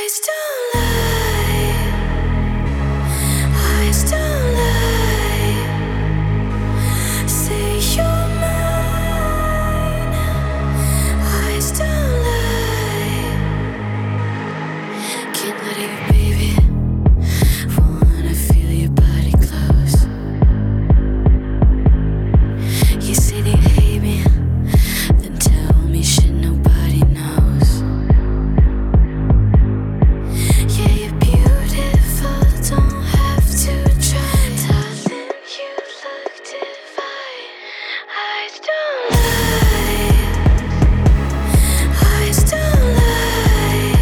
Eyes don't lie. Eyes don't lie. Say you're mine. Eyes don't lie. Can't let you, baby. Wanna feel your body close. You say they hate me, then tell me shit nobody knows. Yeah, you're beautiful, don't have to try. Darling, you look divine. Eyes don't lie. Eyes don't lie.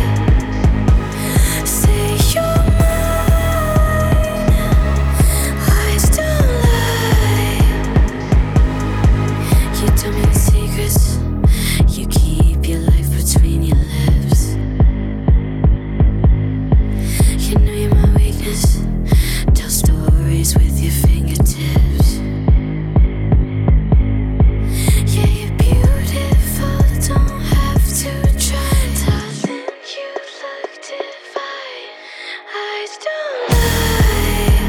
Say you're mine. Eyes don't lie. You tell me the secrets. You keep your life between your lips. You know you're my weakness. Tell stories with your fingertips. Yeah, you're beautiful, don't have to try. Darling, you look divine. Eyes don't lie.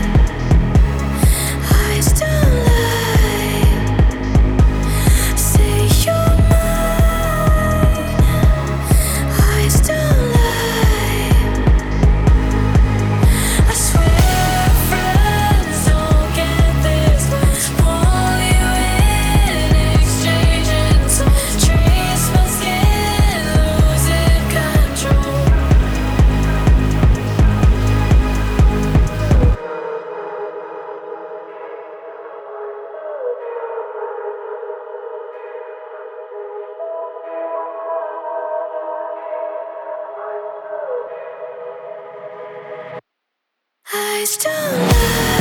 Eyes don't lie. Say you're mine. Eyes don't lie. I swear friends don't get this, but pull you in, exchanging some trace my skin, losing control. Eyes don't lie.